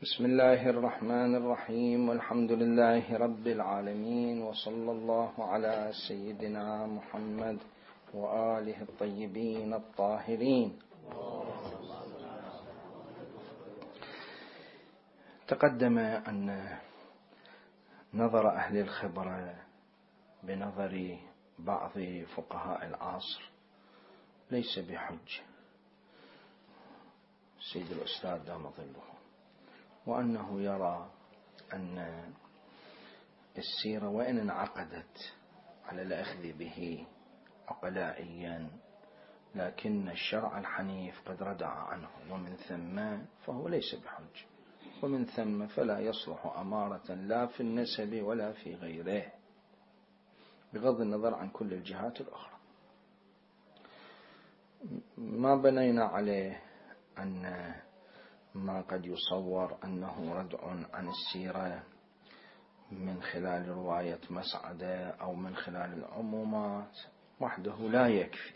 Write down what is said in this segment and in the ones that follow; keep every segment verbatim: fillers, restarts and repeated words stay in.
بسم الله الرحمن الرحيم، والحمد لله رب العالمين، وصلى الله على سيدنا محمد وآله الطيبين الطاهرين. تقدم أن نظر أهل الخبرة بنظر بعض فقهاء العصر ليس بحجة، سيد الأستاذ دام ظله، وأنه يرى أن السيرة وإن انعقدت على الأخذ به عقلائيا، لكن الشرع الحنيف قد ردع عنه، ومن ثم فهو ليس بحج، ومن ثم فلا يصلح أمارة لا في النسب ولا في غيره، بغض النظر عن كل الجهات الأخرى. ما بنينا عليه أن ما قد يصور أنه ردع عن السيرة من خلال رواية مسعدة أو من خلال العمومات وحده لا يكفي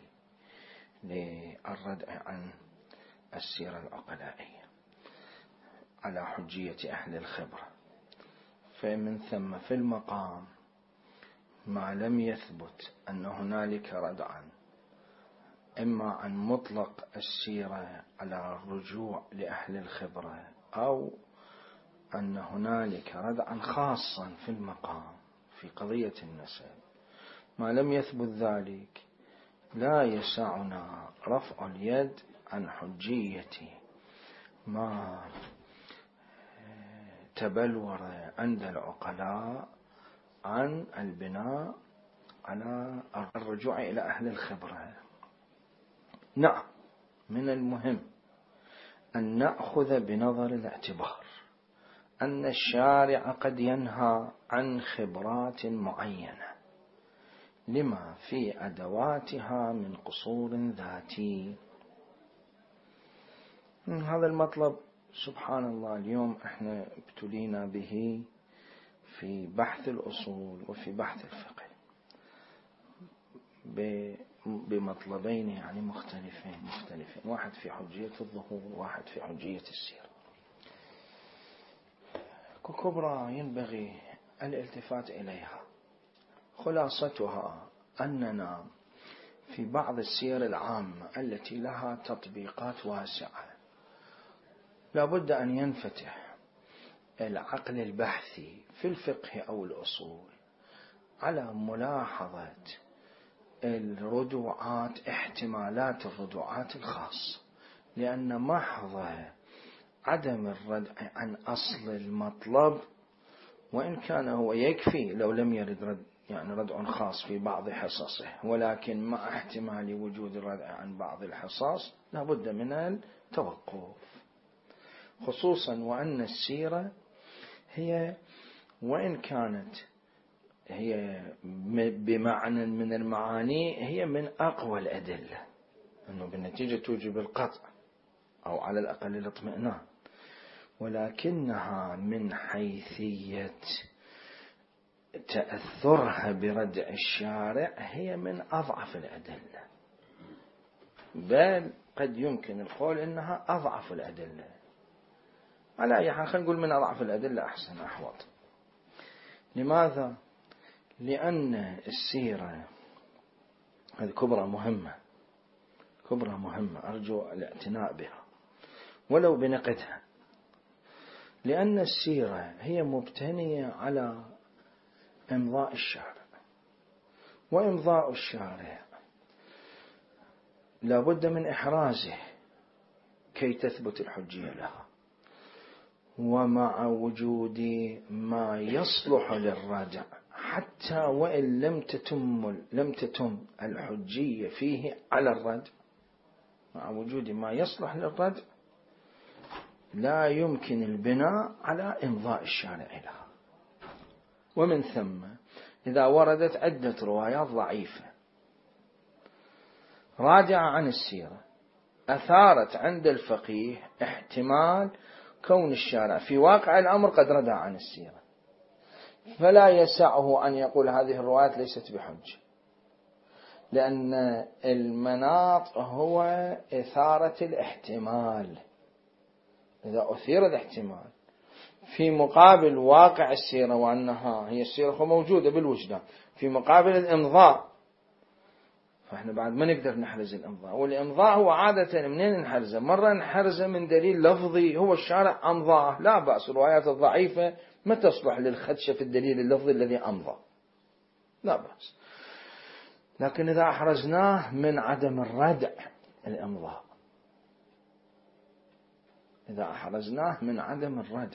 للردع عن السيرة العقلائية على حجية أهل الخبرة. فمن ثم في المقام ما لم يثبت أن هنالك ردعا إما عن مطلق السيرة على الرجوع لأهل الخبرة، أو أن هنالك ردعا خاصا في المقام في قضية النسب، ما لم يثبت ذلك لا يسعنا رفع اليد عن حجية ما تبلور عند العقلاء عن البناء على الرجوع إلى أهل الخبرة. نعم، من المهم أن نأخذ بنظر الاعتبار أن الشارع قد ينهى عن خبرات معينة لما في أدواتها من قصور ذاتي. هذا المطلب سبحان الله اليوم احنا ابتلينا به في بحث الأصول وفي بحث الفقه بمطلبين يعني مختلفين مختلفين واحد في حجية الظهور وواحد في حجية السيرة. كبرى ينبغي الالتفات إليها. خلاصتها أننا في بعض السير العامة التي لها تطبيقات واسعة لابد أن ينفتح العقل البحثي في الفقه أو الأصول على ملاحظة الردوعات، احتمالات الردوعات الخاصة، لأن محض عدم الردع عن أصل المطلب وإن كان هو يكفي لو لم يرد رد يعني ردع خاص في بعض حصصه، ولكن مع احتمال وجود الردع عن بعض الحصص لابد من التوقف، خصوصا وأن السيرة هي وإن كانت هي بمعنى من المعاني هي من أقوى الأدلة، أنه بالنتيجة توجب القطع أو على الأقل الاطمئنان، ولكنها من حيثية تأثرها بردع الشارع هي من أضعف الأدلة، بل قد يمكن القول إنها أضعف الأدلة. على أي حال خلينا نقول من أضعف الأدلة أحسن أحوط. لماذا؟ لأن السيرة هذه كبرى مهمة كبرى مهمة أرجو الاعتناء بها ولو بنقدها، لأن السيرة هي مبتنية على إمضاء الشارع، وإمضاء الشارع لابد من إحرازه كي تثبت الحجية لها، ومع وجود ما يصلح للردع حتى وإن لم تتم لم تتم الحجية فيه على الردع، مع وجود ما يصلح للردع لا يمكن البناء على إمضاء الشارع لها. ومن ثم إذا وردت عدة روايات ضعيفة راجعة عن السيرة أثارت عند الفقيه احتمال كون الشارع في واقع الأمر قد ردع عن السيرة، فلا يسعه أن يقول هذه الروايات ليست بحجة، لأن المناط هو إثارة الاحتمال. إذا أثير الاحتمال في مقابل واقع السيرة وأنها هي السيرة موجودة بالوجدان، في مقابل الإمضاء، فإحنا بعد ما نقدر نحرز الإمضاء. والإمضاء هو عادة منين نحرزه؟ مرة نحرزه من دليل لفظي هو الشارع أمضاه، لا بأس، الروايات الضعيفة ما تصلح للخدشة في الدليل اللفظي الذي أمضى، لا بأس. لكن إذا أحرزناه من عدم الردع الإمضاء، إذا أحرزناه من عدم الردع،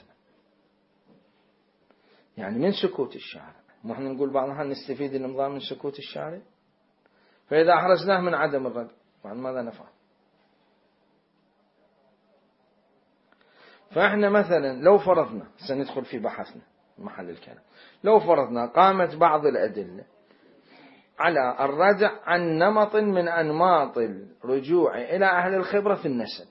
يعني من سكوت الشارع، ونحن نقول بعضها نستفيد الإمضاء من سكوت الشارع، فإذا أحرزناه من عدم الردع بعد ماذا نفعل؟ فإحنا مثلا لو فرضنا، سندخل في بحثنا محل الكلام، لو فرضنا قامت بعض الأدلة على الردع عن نمط من أنماط الرجوع إلى أهل الخبرة في النسب،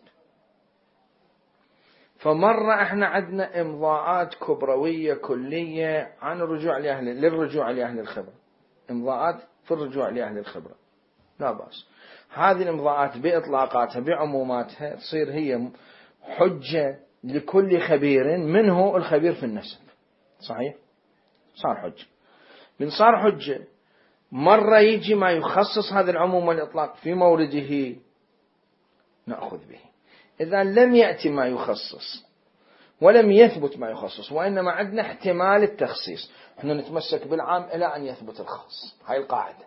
فمرة احنا عندنا إمضاءات كبروية كلية عن الرجوع لأهل للرجوع لأهل الخبرة، إمضاءات في الرجوع لأهل الخبرة، لا بأس. هذه الإمضاءات بإطلاقاتها بعموماتها تصير هي حجة لكل خبير منه الخبير في النسب، صحيح؟ صار حجة. من صار حجة مرة يجي ما يخصص هذا العموم والإطلاق في مورده نأخذ به. إذا لم يأتي ما يخصص ولم يثبت ما يخصص وإنما عندنا احتمال التخصيص، احنا نتمسك بالعام إلى أن يثبت الخاص، هاي القاعدة،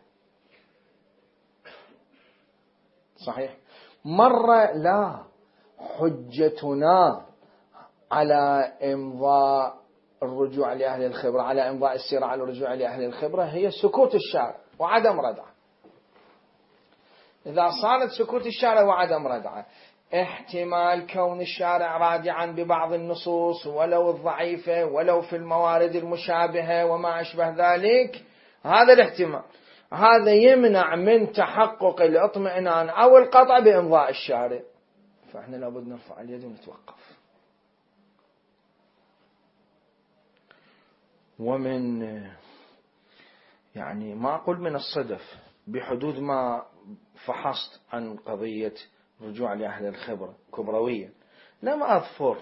صحيح؟ مرة لا، حجتنا على إمضاء الرجوع لأهل الخبرة، على إمضاء السيرة على الرجوع لأهل الخبرة هي سكوت الشارع وعدم ردعه. إذا صارت سكوت الشارع وعدم ردعه، احتمال كون الشارع رادعا ببعض النصوص ولو الضعيفة ولو في الموارد المشابهة وما أشبه ذلك، هذا الاحتمال هذا يمنع من تحقق الاطمئنان أو القطع بإمضاء الشارع، فإحنا لابد نرفع اليد ونتوقف. ومن يعني ما أقول من الصدف بحدود ما فحصت عن قضية رجوع لأهل الخبرة كبروية، لم أظفر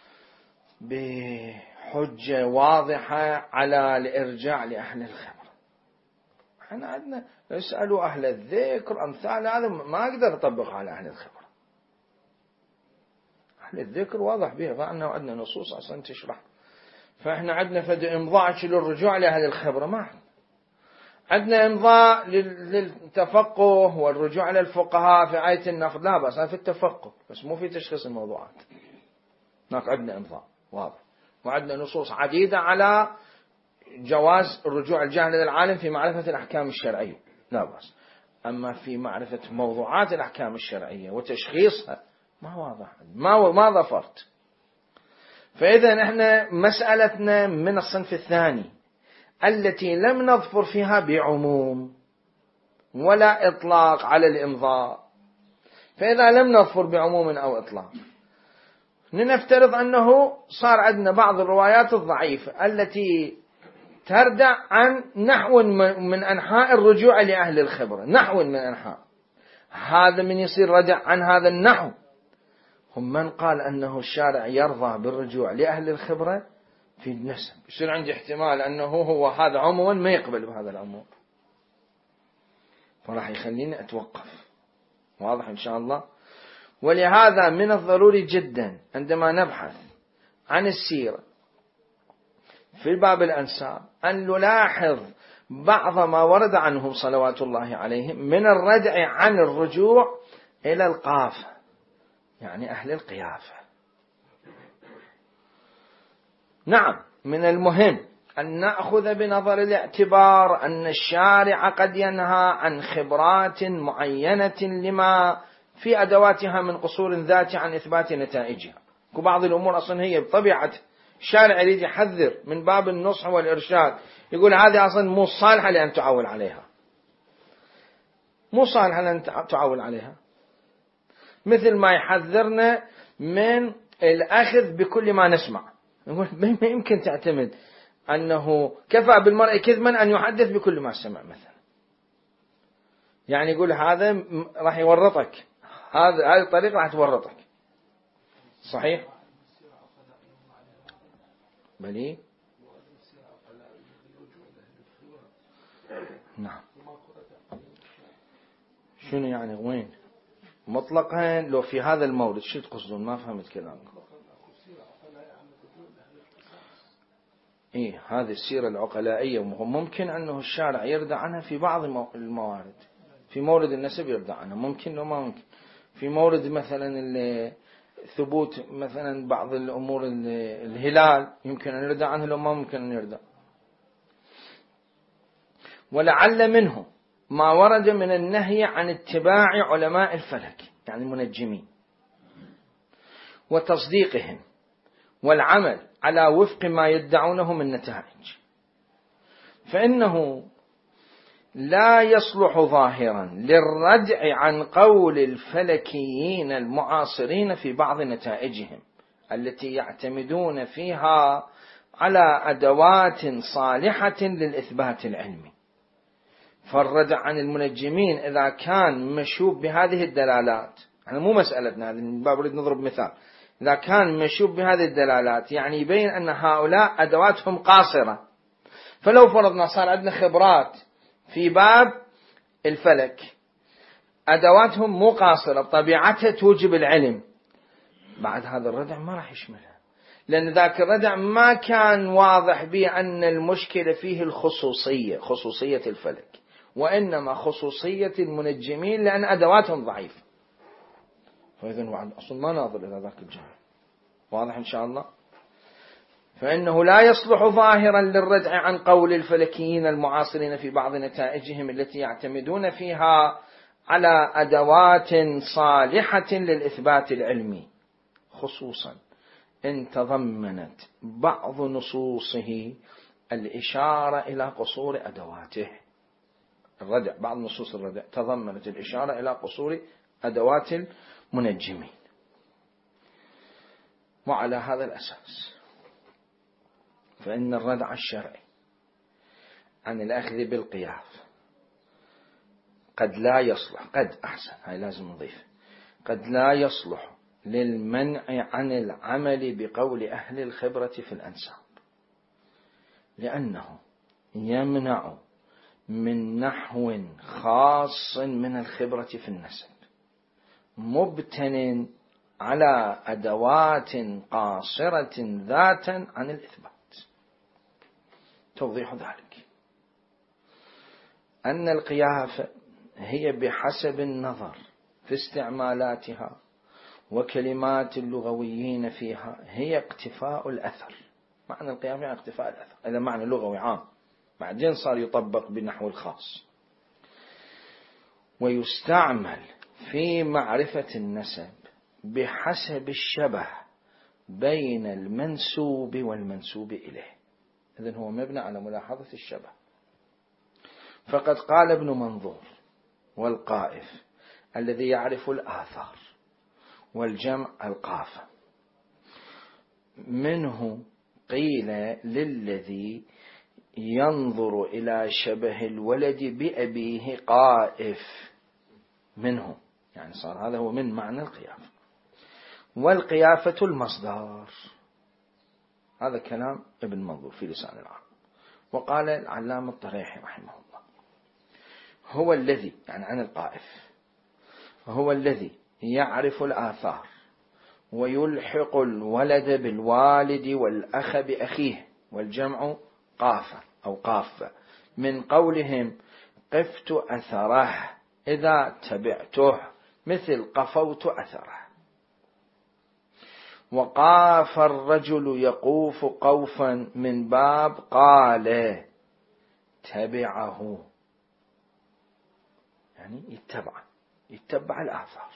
بحجة واضحة على الإرجاع لأهل الخبرة. احنا عندنا يسألوا أهل الذكر أمثال هذا، ما أقدر أطبق على أهل الخبرة. أهل الذكر واضح به، فأنه عندنا نصوص أصلا تشرح، فإحنا عندنا فد إمضاء للرجوع لأهل الخبرة، ما عندنا إمضاء للتفقه والرجوع على الفقهاء في آية النقد، لا بس في التفقه بس مو في تشخيص الموضوعات. هناك عندنا إمضاء واضح، وعندنا نصوص عديدة على جواز الرجوع الجاهل للعالم في معرفة الأحكام الشرعية، لا بس. أما في معرفة موضوعات الأحكام الشرعية وتشخيصها ما واضح، ما ما ظفرت. فإذا نحن مسألتنا من الصنف الثاني التي لم نظفر فيها بعموم ولا إطلاق على الإمضاء. فإذا لم نظفر بعموم أو إطلاق، لنفترض أنه صار عندنا بعض الروايات الضعيفة التي تردع عن نحو من أنحاء الرجوع لأهل الخبرة، نحو من أنحاء، هذا من يصير ردع عن هذا النحو هم من قال أنه الشارع يرضى بالرجوع لأهل الخبرة في النسب، يصير عندي احتمال أنه هو هذا عموما ما يقبل بهذا العموم، فراح يخليني أتوقف. واضح إن شاء الله. ولهذا من الضروري جدا عندما نبحث عن السيرة في باب الأنساب أن نلاحظ بعض ما ورد عنهم صلوات الله عليهم من الردع عن الرجوع إلى القافة، يعني أهل القيافة. نعم، من المهم أن نأخذ بنظر الاعتبار أن الشارع قد ينهى عن خبرات معينة لما في أدواتها من قصور ذات عن إثبات نتائجها. وبعض الأمور أصلا هي بطبيعة الشارع يريد يحذر من باب النصح والإرشاد، يقول هذه أصلا مو صالحة لأن تعول عليها، مو صالحة لأن تعول عليها، مثل ما يحذرنا من الأخذ بكل ما نسمع. يقول ما يمكن تعتمد أنه كفى بالمرء كذبا أن يحدث بكل ما سمع مثلا، يعني يقول هذا راح يورطك، هذا هذه الطريقة راح تورطك، صحيح؟ بلي نعم. شنو يعني وين مطلقا لو في هذا المورد شو تقصدون؟ ما فهمت كلامكم. إيه هذه السيرة العقلائية ممكن أنه الشارع يردع عنها في بعض الموارد. في مورد النسب يردع عنها ممكن لو ما ممكن. في مورد مثلا ثبوت مثلا بعض الأمور الهلال يمكن أن يردع عنها لو ما ممكن أن يردع. ولعل منه ما ورد من النهي عن اتباع علماء الفلك يعني المنجمين وتصديقهم والعمل على وفق ما يدعونه من نتائج، فإنه لا يصلح ظاهرا للردع عن قول الفلكيين المعاصرين في بعض نتائجهم التي يعتمدون فيها على أدوات صالحة للإثبات العلمي. فالردع عن المنجمين إذا كان مشوب بهذه الدلالات، يعني مو مسألتنا هذه من باب أريد نضرب مثال، إذا كان مشوب بهذه الدلالات يعني يبين أن هؤلاء أدواتهم قاصرة. فلو فرضنا صار عندنا خبرات في باب الفلك أدواتهم مو قاصرة بطبيعتها توجب العلم، بعد هذا الردع ما راح يشملها، لأن ذاك الردع ما كان واضح به أن المشكلة فيه الخصوصية خصوصية الفلك، وإنما خصوصية المنجمين لأن أدواتهم ضعيفة. فإذن وعد أصلا ما ناظر إلى ذاك الجانب. واضح إن شاء الله. فإنه لا يصلح ظاهرا للردع عن قول الفلكيين المعاصرين في بعض نتائجهم التي يعتمدون فيها على أدوات صالحة للإثبات العلمي، خصوصا إن تضمنت بعض نصوصه الإشارة إلى قصور أدواته. الردع بعض نصوص الردع تضمنت الإشارة إلى قصور أدوات المنجمين. وعلى هذا الأساس فإن الردع الشرعي عن الأخذ بالقياس قد لا يصلح، قد أحسن هاي لازم نضيف، قد لا يصلح للمنع عن العمل بقول أهل الخبرة في الأنساب، لأنه يمنع من نحو خاص من الخبرة في النسب مبتن على أدوات قاصرة ذاتا عن الإثبات. توضيح ذلك أن القيافة هي بحسب النظر في استعمالاتها وكلمات اللغويين فيها هي اقتفاء الأثر. معنى القيافة يعني اقتفاء الأثر، هذا معنى لغوي عام، بعدين صار يطبق بنحو الخاص. ويستعمل في معرفة النسب بحسب الشبه بين المنسوب والمنسوب إليه. إذن هو مبنى على ملاحظة الشبه. فقد قال ابن منظور والقائف الذي يعرف الآثار والجمع القافة منه قيل للذي ينظر إلى شبه الولد بأبيه قائف منه، يعني صار هذا هو من معنى القيافة. والقيافة المصدر، هذا كلام ابن منظور في لسان العرب. وقال العلامة الطريحي رحمه الله هو الذي، يعني عن القائف، هو الذي يعرف الآثار ويلحق الولد بالوالد والأخ بأخيه، والجمع قافة أو قافة، من قولهم قفت أثره إذا تبعته، مثل قفوت أثره. وقاف الرجل يقوف قوفا من باب قال تبعه، يعني يتبع يتبع الآثار.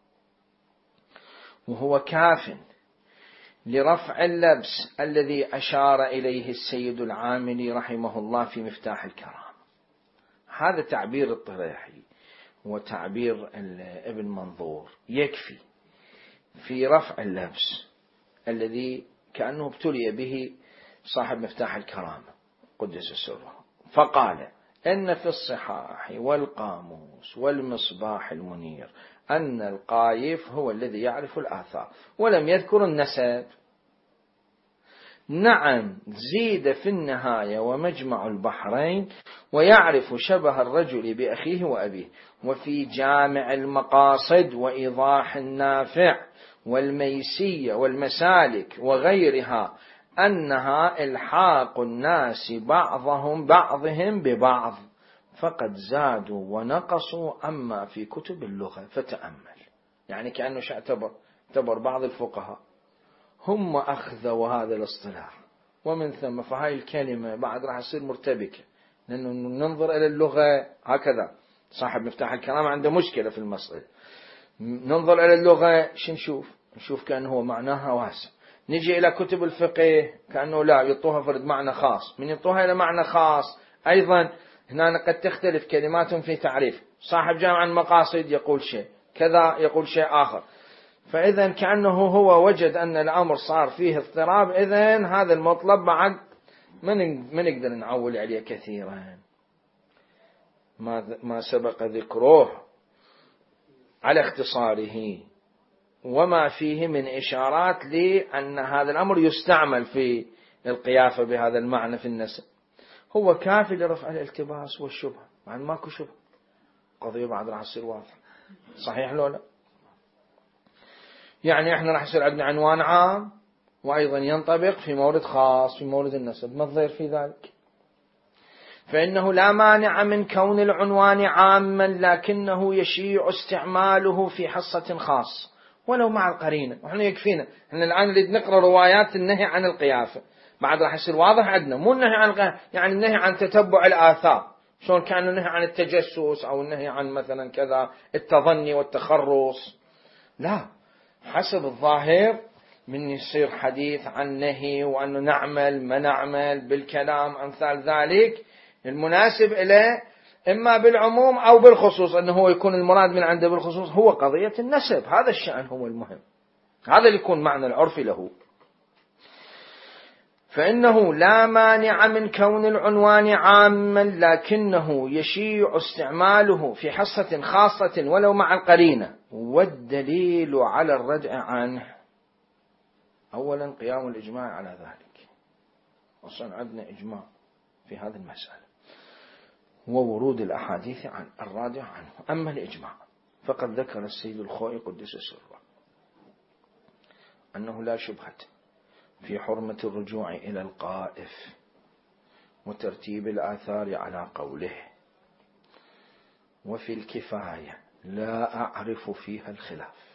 وهو كاف لرفع اللبس الذي أشار إليه السيد العاملي رحمه الله في مفتاح الكرام. هذا تعبير الطريحي وتعبير ابن منظور يكفي في رفع اللبس الذي كأنه ابتلي به صاحب مفتاح الكرامة قدس سره. فقال إن في الصحاح والقاموس والمصباح المنير أن القايف هو الذي يعرف الآثار، ولم يذكر النسب. نعم زيد في النهاية ومجمع البحرين ويعرف شبه الرجل بأخيه وأبيه. وفي جامع المقاصد وإيضاح النافع والميسية والمسالك وغيرها أنها إلحاق الناس بعضهم بعضهم ببعض، فقد زادوا ونقصوا أما في كتب اللغة فتأمل. يعني كأنه اعتبر اعتبر بعض الفقهاء هم أخذوا هذا الاصطلاح، ومن ثم فهاي الكلمة بعد راح تصير مرتبكة، لأنه ننظر إلى اللغة هكذا. صاحب مفتاح الكلام عنده مشكلة في المسألة. ننظر إلى اللغة شو نشوف؟ نشوف كأنه هو معناها واسع. نجي إلى كتب الفقه كأنه لا يعطوها فرد معنى خاص، من يعطوها إلى معنى خاص أيضا هنا قد تختلف كلمات في تعريف. صاحب جامع المقاصد يقول شيء كذا، يقول شيء آخر. فإذا كأنه هو وجد أن الأمر صار فيه اضطراب، إذن هذا المطلب بعد ما نقدر نعول عليه كثيرا. ما ما سبق ذكره على اختصاره وما فيه من إشارات لأن هذا الأمر يستعمل في القيافة بهذا المعنى في النسب، هو كافي لرفع الالتباس والشبهة، مع أن ماكو شبهة. قضية بعد راح تصير واضحة. صحيح لو لا؟ يعني احنا راح يصير عندنا عنوان عام وأيضا ينطبق في مورد خاص في مورد النسب، ما الضير في ذلك؟ فإنه لا مانع من كون العنوان عاما لكنه يشيع استعماله في حصة خاص ولو مع القرينة. وإحنا يكفينا احنا الآن نريد نقرأ روايات النهي عن القيافة، بعد راح يصير واضح عندنا مو النهي عن القيافة يعني النهي عن تتبع الآثار، شلون كان النهي عن التجسس أو النهي عن مثلا كذا التظني والتخرص، لا، حسب الظاهر من يصير حديث عن نهي وأنه نعمل ما نعمل بالكلام أمثال ذلك المناسب إليه إما بالعموم أو بالخصوص، أنه هو يكون المراد من عنده بالخصوص هو قضية النسب. هذا الشأن هو المهم، هذا اللي يكون معنى العرف له. فإنه لا مانع من كون العنوان عاما لكنه يشيع استعماله في حصة خاصة ولو مع القرينة. والدليل على الردع عنه أولا قيام الإجماع على ذلك، أصلا عندنا إجماع في هذه المسألة، وورود الأحاديث عن الرادع عنه. أما الإجماع فقد ذكر السيد الخوئي قدس سره أنه لا شبهة في حرمة الرجوع إلى القائف وترتيب الآثار على قوله، وفي الكفاية لا أعرف فيها الخلاف.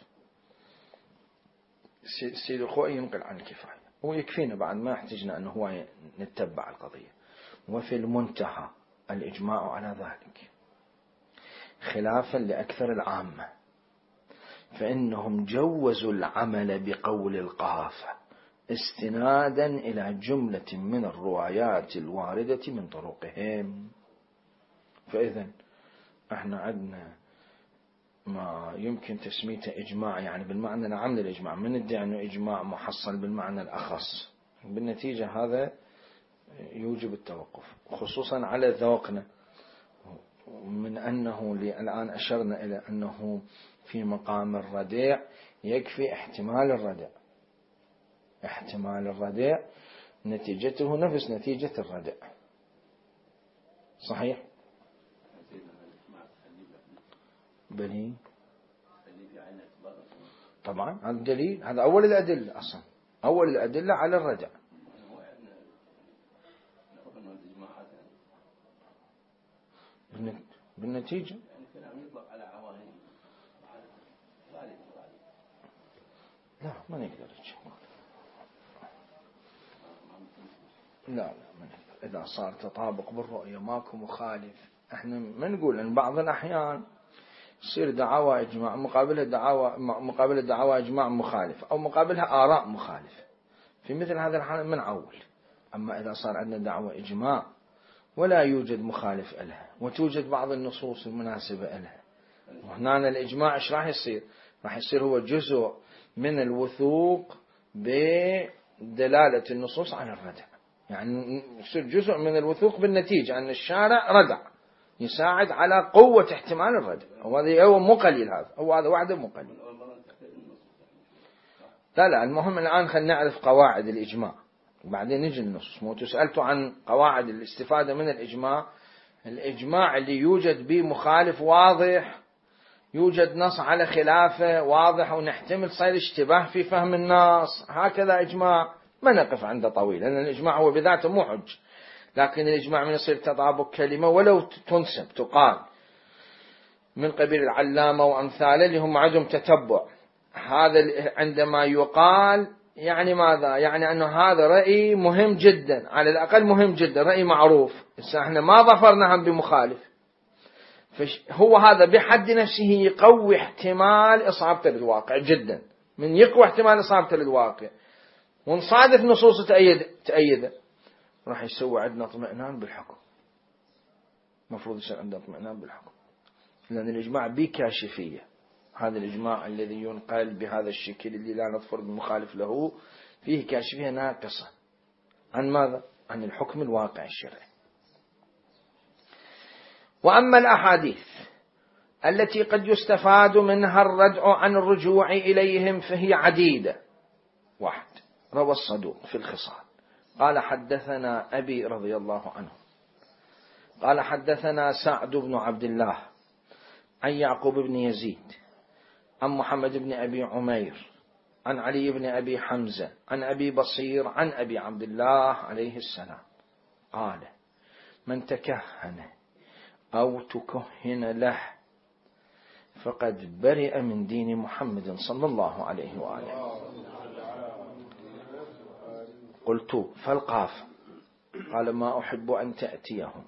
السيد الخوئي ينقل عن الكفاية ويكفينا بعد ما احتجنا أنه هو نتبع القضية. وفي المنتهى الإجماع على ذلك خلافا لأكثر العامة، فإنهم جوزوا العمل بقول القافة استنادا إلى جملة من الروايات الواردة من طرقهم. فإذا احنا عندنا ما يمكن تسميته إجماع يعني بالمعنى العام للإجماع، من ندعي أنه إجماع محصل بالمعنى الأخص، بالنتيجة هذا يوجب التوقف خصوصا على ذوقنا، من أنه الآن أشرنا إلى أنه في مقام الردع يكفي احتمال الردع، احتمال الردع نتيجته نفس نتيجة الردع. صحيح؟ بني طبعا هذا الدليل، هذا أول الأدلة أصلا، أول الأدلة على الردع. بالنتيجة لا ما نقدر لا لا ما نقدر. إذا صار تطابق بالرؤية ماكو مخالف، احنا ما نقول ان بعض الأحيان يصير دعاوى إجماع مقابلها دعاوى مقابلها دعاوى إجماع مخالف أو مقابلها آراء مخالفة، في مثل هذا الحال من عول. أما إذا صار عندنا دعوى إجماع ولا يوجد مخالف لها وتوجد بعض النصوص المناسبة لها، وهنا الإجماع إيش راح يصير؟ راح يصير هو جزء من الوثوق بدلالة النصوص على الردع، يعني يصير جزء من الوثوق بالنتيجة أن الشارع ردع يساعد على قوة احتمال الردع، وهذا هو مو قليل، هذا هو هذا وحده مو قليل. لا لا المهم الآن خلينا نعرف قواعد الإجماع بعدين نجي النص. مو سألتوا عن قواعد الاستفادة من الإجماع. الإجماع اللي يوجد به مخالف واضح، يوجد نص على خلافه واضح ونحتمل صير اشتباه في فهم النص، هكذا إجماع ما نقف عنده طويل، لأن الإجماع هو بذاته مو حج. لكن الإجماع من يصير تطابق كلمة ولو تنسب تقال من قبيل العلامة وأمثاله اللي هم عندهم تتبع، هذا عندما يقال يعني ماذا؟ يعني أنه هذا رأي مهم جدا، على الأقل مهم جدا، رأي معروف، احنا ما ظفرنا هم بمخالف، فهو هذا بحد نفسه يقوي احتمال إصابته للواقع جدا، من يقوي احتمال إصابته للواقع ونصادف نصوص تأيد تأيده راح يسوي عندنا اطمئنان بالحكم. مفروض يصير عندنا اطمئنان بالحكم، لأن الإجماع بكاشفية. هذا الإجماع الذي ينقل بهذا الشكل اللي لا نظفر بالمخالف له فيه كاشفية ناقصة عن ماذا؟ عن الحكم الواقع الشرعي. وأما الأحاديث التي قد يستفاد منها الردع عن الرجوع إليهم فهي عديدة. واحد، روى الصدوق في الخصال قال حدثنا أبي رضي الله عنه قال حدثنا سعد بن عبد الله عن يعقوب بن يزيد عن محمد بن أبي عمير عن علي بن أبي حمزة عن أبي بصير عن أبي عبد الله عليه السلام قال من تكهن أو تكهن له فقد برئ من دين محمد صلى الله عليه وآله. قلت فالقاف؟ قال ما أحب أن تأتيهم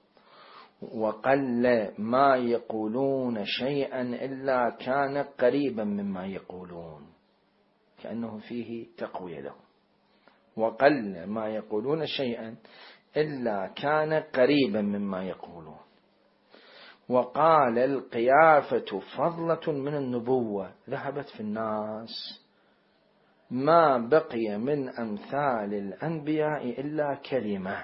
وقل ما يقولون شيئا إلا كان قريبا مما يقولون، كأنه فيه تقوية لهم. وقل ما يقولون شيئا إلا كان قريبا مما يقولون. وقال القيافة فضلة من النبوة ذهبت في الناس، ما بقي من أمثال الأنبياء إلا كلمة.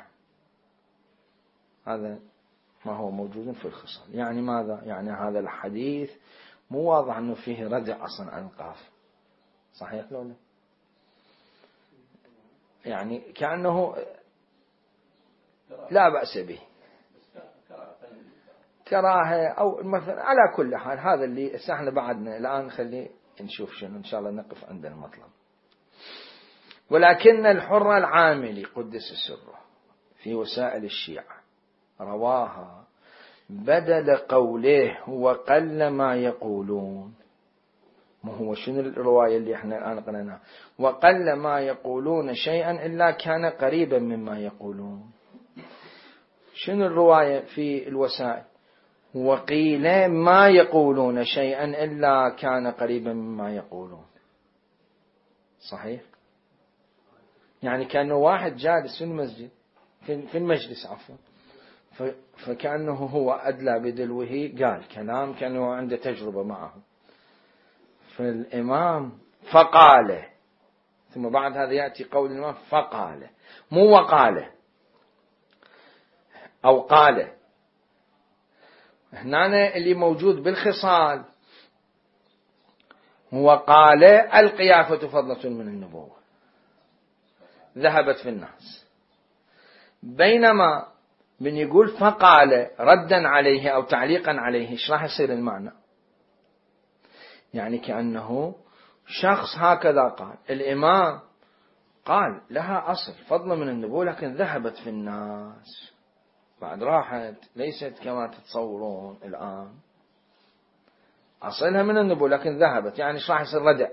هذا ما هو موجود في الخصال. يعني ماذا؟ يعني هذا الحديث مو واضح أنه فيه ردع أصلا عن القاف، صحيح لو لا؟ يعني كأنه لا بأس به، كراهة أو مثلا. على كل حال هذا اللي احنا بعدنا الآن خلي نشوف شنو إن شاء الله نقف عند المطلب. ولكن الحر العاملي قدس سره في وسائل الشيعة رواها بدل قوله وقل ما يقولون. ما هو شنو الرواية اللي احنا الآن قلناها؟ وقل ما يقولون شيئا إلا كان قريبا مما يقولون. شنو الرواية في الوسائل؟ وقيل ما يقولون شيئا إلا كان قريبا مما يقولون. صحيح؟ يعني كأنه واحد جالس في المسجد في المجلس عفوا، فكأنه هو أدلى بدلوه قال كلام كأنه عنده تجربة معه، فالإمام فقال، ثم بعد هذا يأتي قول الإمام فقال، مو وقال أو قال. هنا اللي موجود بالخصال هو قال القيافة فضلة من النبوة ذهبت في الناس، بينما من يقول فقال ردا عليه أو تعليقا عليه ايش راح يصير المعنى؟ يعني كأنه شخص هكذا قال، الإمام قال لها أصل فضل من النبوة لكن ذهبت في الناس بعد راحت، ليست كما تتصورون الآن، أصلها من النبوة لكن ذهبت. يعني ايش راح يصير ردع؟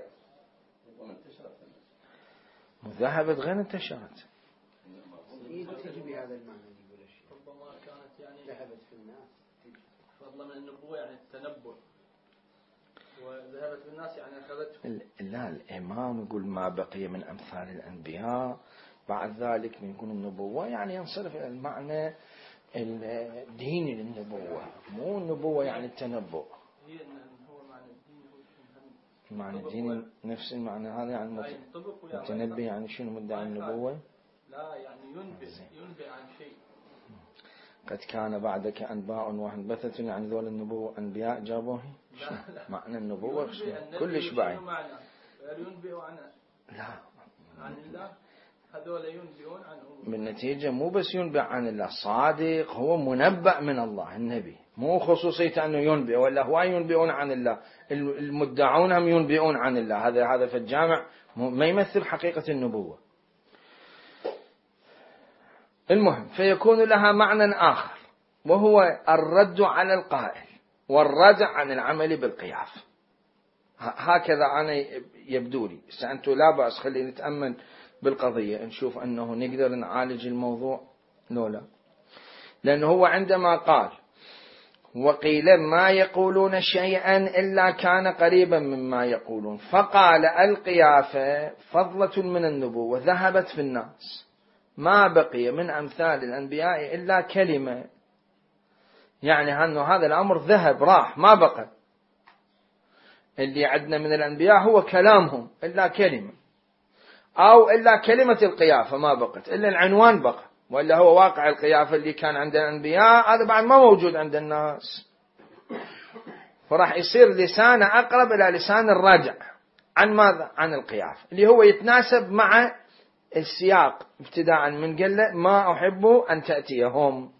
ذهبت غير انتشرت. تجي بهذا المعنى يقول الشيء ربما كانت يعني ذهبت في الناس فضلا من النبوة يعني التنبؤ، وذهبت في الناس يعني أخذته. لا، الإمام يقول ما بقي من أمثال الأنبياء، بعد ذلك من يكون النبوة يعني ينصرف إلى المعنى الديني للنبوة، مو النبوة يعني التنبؤ. هي هو معنى الدين هو معنى الدين نفس المعنى هذا، يعني متنبي يعني شنو مدعي النبوة؟ لا يعني ينبئ ينبئ عن شيء. قد كان بعدك أنباء وأنبثت، يعني ذول النبوة أنبياء جابوه. معنى النبوة كلش بعيد. ينبئ عن لا عن الله هذول ينبئون عن الله. بالنتيجة مو بس ينبئ عن الله، صادق هو منبأ من الله النبي، مو خصوصية أنه ينبئ، ولا هو ينبئون عن الله، المدعون هم ينبئون عن الله. هذا هذا في الجامع ما يمثل حقيقة النبوة. المهم فيكون لها معنى آخر، وهو الرد على القائل والردع عن العمل بالقياس. هكذا أنا يبدو لي. سأنتوا لا بأس خلينا نتأمل بالقضية نشوف أنه نقدر نعالج الموضوع لولا. لأنه هو عندما قال وقيل ما يقولون شيئا إلا كان قريبا مما يقولون، فقال القيافة فضلة من النبوة ذهبت في الناس، ما بقي من أمثال الأنبياء إلا كلمة، يعني أنه هذا الأمر ذهب راح ما بقى. اللي عندنا من الأنبياء هو كلامهم إلا كلمة، أو إلا كلمة القيافة ما بقت، إلا العنوان بقى، وإلا هو واقع القيافة اللي كان عند الأنبياء هذا بعد ما موجود عند الناس. فراح يصير لسانه أقرب إلى لسان الرجع عن ماذا؟ عن القيافة، اللي هو يتناسب مع السياق ابتداء من قال ما أحب أن تأتيهم.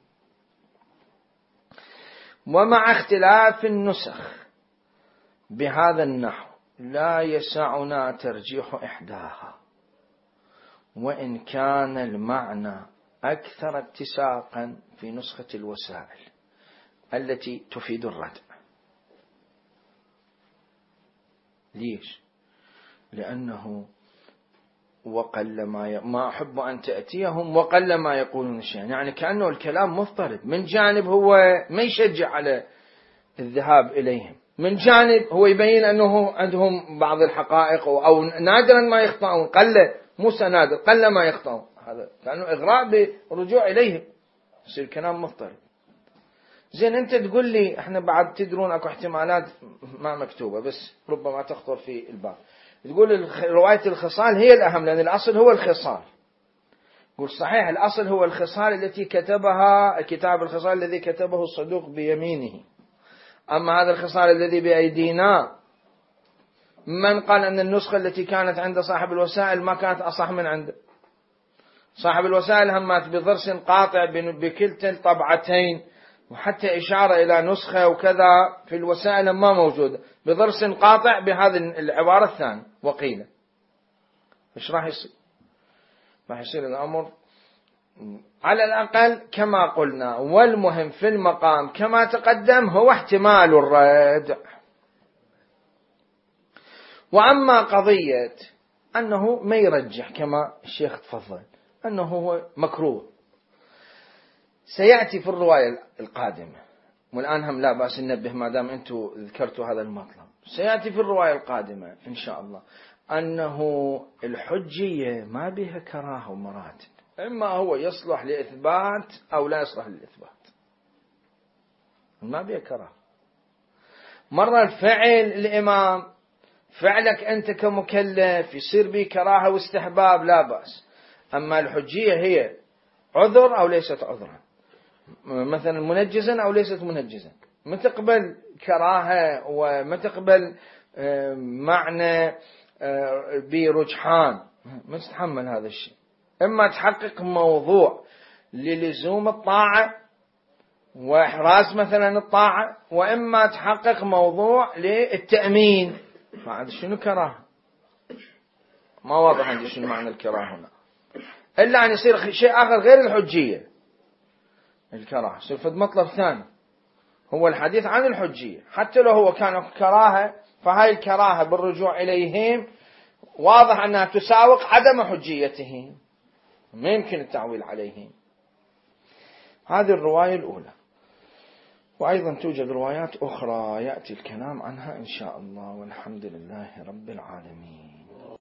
ومع اختلاف النسخ بهذا النحو لا يسعنا ترجيح إحداها، وإن كان المعنى أكثر اتساقا في نسخة الوسائل التي تفيد الردع. ليش؟ لأنه وقل ما ي... ما أحب أن تأتيهم وقل ما يقولون شيئا، يعني كأنه الكلام مضطرب. من جانب هو ما يشجع على الذهاب إليهم، من جانب هو يبين أنه عندهم بعض الحقائق أو نادرا ما يخطئون، قل موسى نادر قل ما يخطئون، هذا كأنه إغراء بالرجوع إليهم، يصير كلام مضطرب. زين أنت تقول لي إحنا بعد تدرون أكو احتمالات ما مكتوبة بس ربما تخطر في الباب، تقول رواية الخصال هي الأهم لأن الأصل هو الخصال. قل صحيح الأصل هو الخصال التي كتبها كتاب الخصال الذي كتبه الصدوق بيمينه، أما هذا الخصال الذي بأيدينا من قال أن النسخة التي كانت عند صاحب الوسائل ما كانت أصح من عنده؟ صاحب الوسائل همات بضرس قاطع بكلتا الطبعتين، وحتى إشارة إلى نسخة وكذا في الوسائل ما موجودة، بضرس قاطع بهذه العبارة الثانية وقيل. إيش راح يصير؟ راح يصير الأمر على الأقل كما قلنا، والمهم في المقام كما تقدم هو احتمال الردع. وأما قضية أنه ما يرجح كما الشيخ تفضل أنه هو مكروه سيأتي في الرواية القادمة، والآن هم لا بأس ننبه ما دام أنتم ذكرتوا هذا المطلب. سيأتي في الرواية القادمة إن شاء الله أنه الحجية ما بها كراهة ومراتب، إما هو يصلح لإثبات أو لا يصلح للإثبات، ما بها كراهة. مرة الفعل الإمام فعلك أنت كمكلف يصير به كراهة واستحباب لا بأس، أما الحجية هي عذر أو ليست عذرا، مثلا منجزا أو ليست منجزا، ما تقبل كراهة وما تقبل معنى برجحان، ما تتحمل هذا الشيء. إما تحقق موضوع للزوم الطاعة وإحراز مثلا الطاعة، وإما تحقق موضوع للتأمين. فعند شنو كراهة؟ ما واضح عندي شنو معنى الكراهة هنا، إلا أن يصير شيء آخر غير الحجية. الكراهة يصير في مطلب ثاني هو الحديث عن الحجية، حتى لو هو كان كراهة فهاي الكراهة بالرجوع إليهم واضح أنها تساوق عدم حجيتهم، ما يمكن التعويل عليهم. هذه الرواية الأولى. وأيضا توجد روايات أخرى يأتي الكلام عنها إن شاء الله، والحمد لله رب العالمين.